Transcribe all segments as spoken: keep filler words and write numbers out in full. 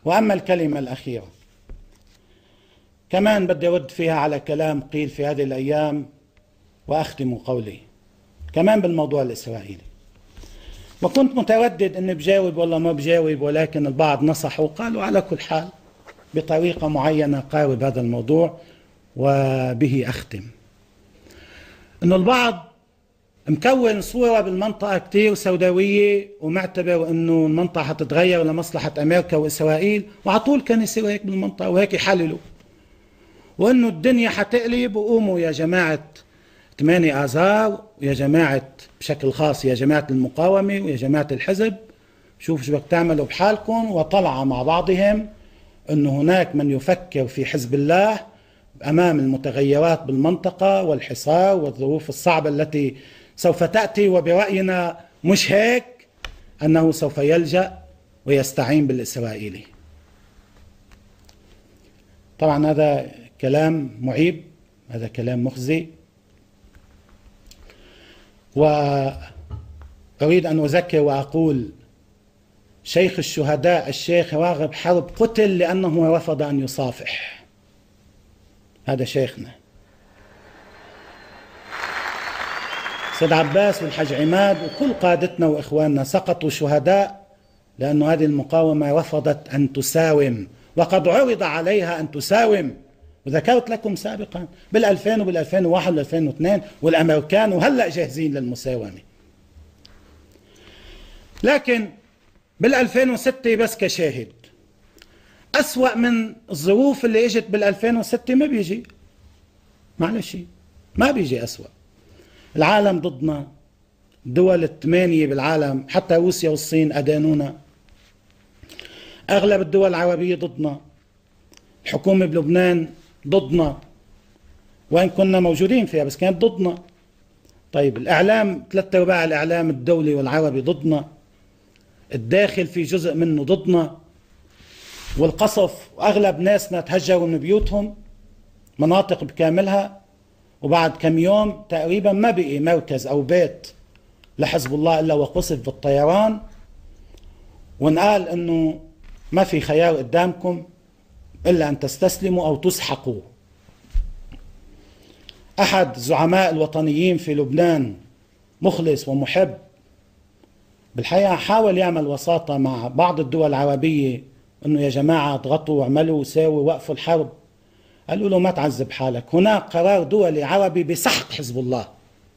وأما الكلمة الأخيرة كمان بدي أرد فيها على كلام قيل في هذه الأيام، وأختم قولي كمان بالموضوع الإسرائيلي. وكنت متردد أني بجاوب ولا ما بجاوب، ولكن البعض نصحوا وقالوا على كل حال بطريقة معينة قارب هذا الموضوع وبه أختم. أنه البعض مكون صورة بالمنطقة كتير سوداوية ومعتبر أنه المنطقة حتتغير لمصلحة أمريكا وإسرائيل، وعطول كان يصير هيك بالمنطقة وهيك يحللوا، وأنه الدنيا حتقلب. وقوموا يا جماعة ثمانية آذار، ويا جماعة بشكل خاص يا جماعة المقاومة ويا جماعة الحزب، شوفوا شو بدك تعملوا بحالكم. وطلع مع بعضهم أنه هناك من يفكر في حزب الله أمام المتغيرات بالمنطقة والحصار والظروف الصعبة التي سوف تأتي، وبرأينا مش هيك، أنه سوف يلجأ ويستعين بالإسرائيلي. طبعا هذا كلام معيب، هذا كلام مخزي، وأريد أن أذكر وأقول شيخ الشهداء الشيخ راغب حرب قتل لأنه رفض أن يصافح. هذا شيخنا. سيد عباس والحج عماد وكل قادتنا وإخواننا سقطوا شهداء لأن هذه المقاومة رفضت أن تساوم، وقد عرض عليها أن تساوم. وذكرت لكم سابقا بالألفين وبالألفين وواحد والألفين واثنين، والأمريكان وهلأ جاهزين للمساومة. لكن بالألفين وستة بس كشاهد، أسوأ من الظروف اللي اجت بالألفين وستة ما بيجي، معلش ما بيجي أسوأ. العالم ضدنا، دول الثمانية بالعالم حتى روسيا والصين أدانونا، أغلب الدول العربية ضدنا، الحكومة بلبنان ضدنا وإن كنا موجودين فيها بس كانت ضدنا. طيب الإعلام ثلاثة أرباع الإعلام الدولي والعربي ضدنا، الداخل في جزء منه ضدنا، والقصف وأغلب ناسنا تهجروا من بيوتهم مناطق بكاملها، وبعد كم يوم تقريبا ما بقي مركز أو بيت لحزب الله إلا وقصف بالطيران، ونقال أنه ما في خيار قدامكم إلا أن تستسلموا أو تسحقوا. أحد الزعماء الوطنيين في لبنان مخلص ومحب بالحقيقة حاول يعمل وساطة مع بعض الدول العربية، أنه يا جماعة اضغطوا واعملوا وساووا وقفوا الحرب. قالوا له ما تعذب حالك، هناك قرار دولي عربي بسحق حزب الله.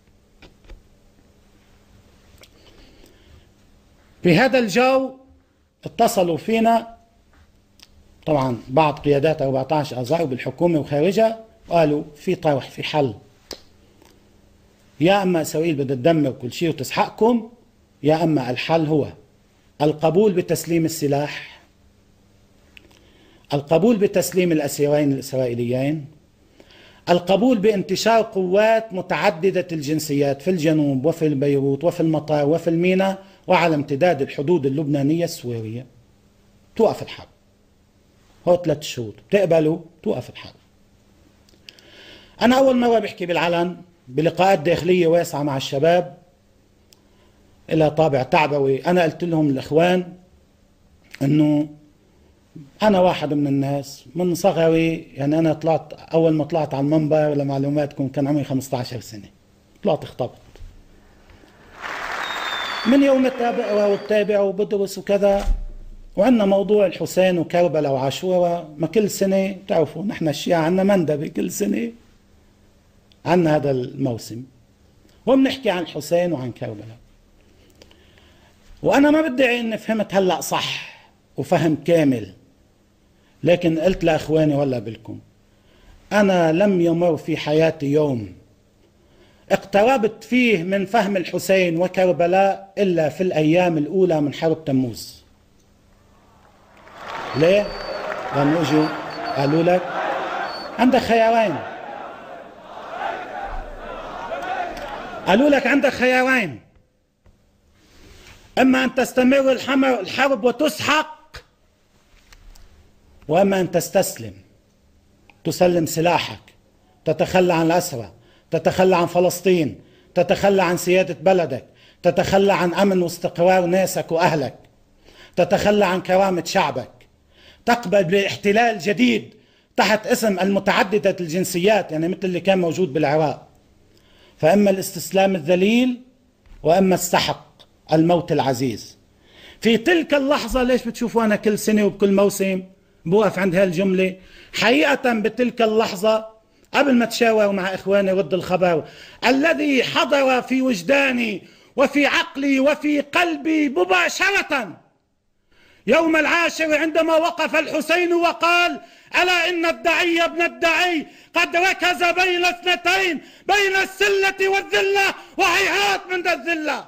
في هذا الجو اتصلوا فينا طبعا بعض قيادات أربعة عشر آذار بالحكومة وخارجها، وقالوا في طرح في حل، يا أما إسرائيل بدها تدمر كل شيء وتسحقكم، يا أما الحل هو القبول بتسليم السلاح، القبول بتسليم الأسيرين الإسرائيليين، القبول بانتشار قوات متعددة الجنسيات في الجنوب وفي بيروت وفي المطار وفي الميناء وعلى امتداد الحدود اللبنانية السورية. توقف الحرب. هو ثلاث شروط، بتقبلوا توقف الحرب. أنا أول مرة بحكي بالعلن بلقاءات داخلية واسعة مع الشباب إلى طابع تعبوي. أنا قلت لهم الإخوان أنه أنا واحد من الناس من صغري، يعني أنا طلعت أول ما طلعت على المنبر لمعلوماتكم كان عمري خمسة عشر سنة، طلعت اختبط من يوم التابع والتابع وبدرس وكذا، وعندنا موضوع الحسين وكربلاء وعاشوراء، ما كل سنة بتعرفوا نحن الشيعة عندنا مندبة كل سنة عندنا هذا الموسم وبنحكي عن الحسين وعن كربلاء. وأنا ما بدعي إني فهمت هلأ صح وفهم كامل، لكن قلت لأخواني ولا بالكم، أنا لم يمر في حياتي يوم اقتربت فيه من فهم الحسين وكربلاء إلا في الأيام الأولى من حرب تموز. ليه؟ لأنه اجوا قالوا لك عندك خيارين، قالوا لك عندك خيارين، إما أن تستمر الحرب وتسحق، وإما أن تستسلم، تسلم سلاحك، تتخلى عن الأسرى، تتخلى عن فلسطين، تتخلى عن سيادة بلدك، تتخلى عن أمن واستقرار ناسك وأهلك، تتخلى عن كرامة شعبك، تقبل باحتلال جديد تحت اسم المتعددة الجنسيات، يعني مثل اللي كان موجود بالعراق. فإما الاستسلام الذليل وإما السحق الموت العزيز. في تلك اللحظة، ليش بتشوفوا أنا كل سنة وبكل موسم بوقف عند هالجملة؟ حقيقة بتلك اللحظة قبل ما تشاور مع إخواني رد الخبر، الذي حضر في وجداني وفي عقلي وفي قلبي مباشرة يوم العاشر عندما وقف الحسين وقال: ألا إن الدعي ابن الدعي قد ركز بين اثنتين، بين السلة والذلة، وهيهات من ذا الذلة.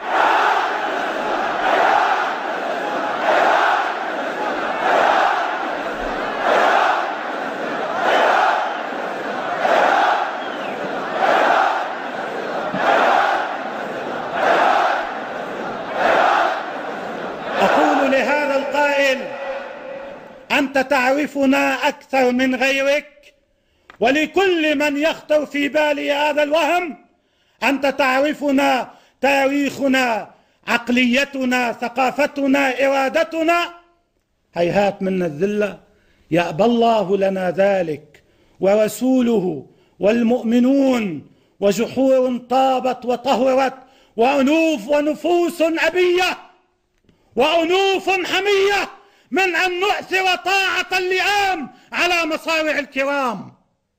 أقول لهذا القائل: أنت تعرفنا أكثر من غيرك، ولكل من يخطر في بالي هذا الوهم أنت تعرفنا، تاريخنا، عقليتنا، ثقافتنا، إرادتنا. هيهات منا الذلة، يأبى الله لنا ذلك ورسوله والمؤمنون، وجحور طابت وطهرت، وأنوف ونفوس أبية وأنوف حمية من أن نؤثر طاعة اللئام على مصارع الكرام.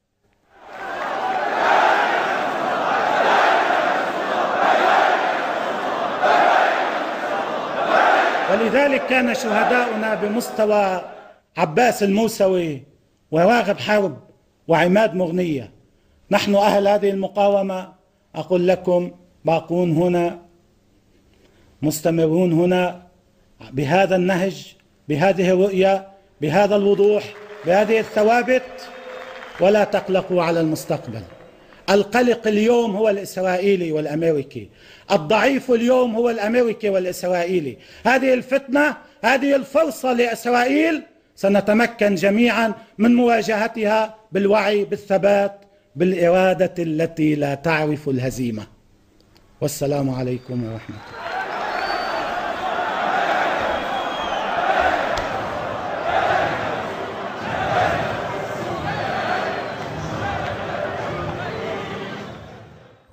ولذلك كان شهداؤنا بمستوى عباس الموسوي وراغب حرب وعماد مغنية. نحن أهل هذه المقاومة أقول لكم باقون هنا، مستمرون هنا بهذا النهج، بهذه الرؤية، بهذا الوضوح، بهذه الثوابت، ولا تقلقوا على المستقبل. القلق اليوم هو الإسرائيلي والأمريكي، الضعيف اليوم هو الأمريكي والإسرائيلي. هذه الفتنة، هذه الفرصة لإسرائيل، سنتمكن جميعا من مواجهتها بالوعي، بالثبات، بالإرادة التي لا تعرف الهزيمة. والسلام عليكم ورحمة الله.